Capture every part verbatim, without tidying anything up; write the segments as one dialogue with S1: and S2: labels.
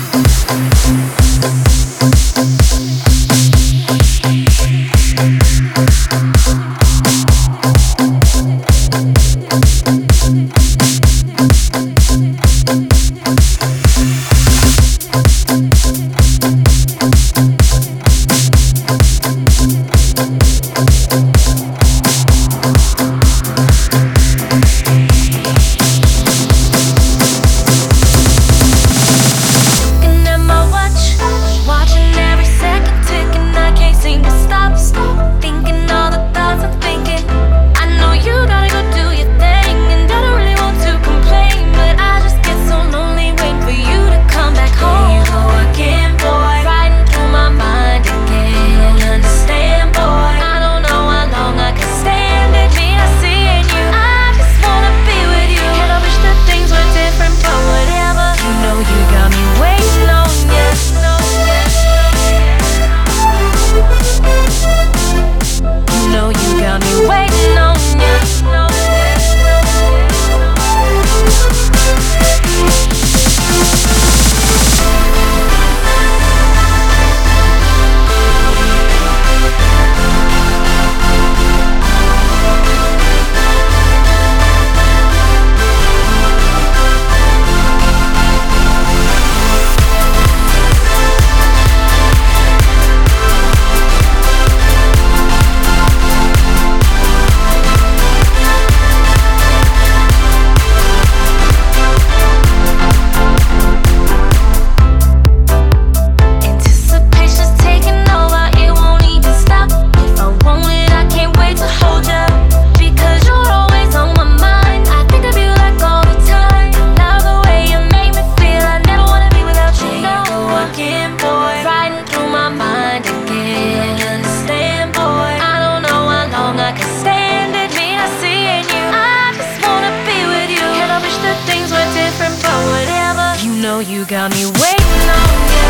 S1: You got me waiting on you.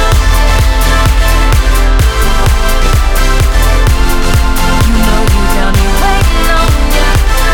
S1: You know you got me waiting on you.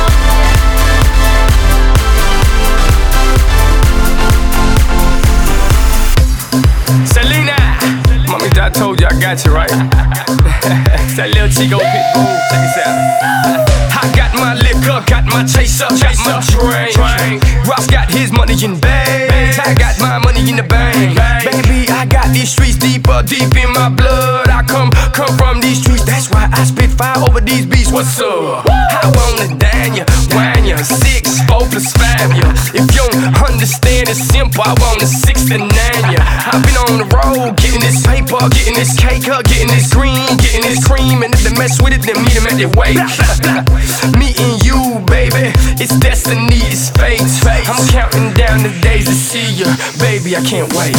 S2: Selena, mommy, I told you I got you right. That little Chico Pitbull, check this out. I got my liquor, got my chaser, got my drink. Ross got his money in bags, I got my money in the bank. Baby, I got these streets deeper, deep in my blood. I come, come from these streets, that's why I spit fire over these beats. What's up? I wanna dine ya, wine ya, six, four plus five ya. If you don't understand, it's simple, I want a six to nine ya. I've been on the road, getting this paper, getting this cake up, getting this green, getting this cream, and if they mess with it, then meet them at their way. Me and you, baby, it's destiny, it's fate. I'm counting down the days to see you, baby, I can't wait.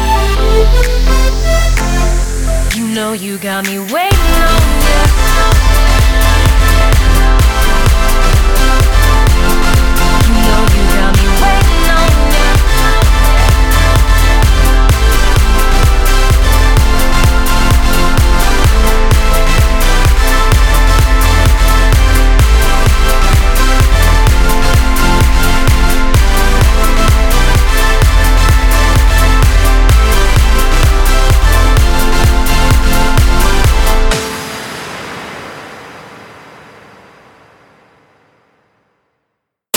S1: You know you got me waiting on you.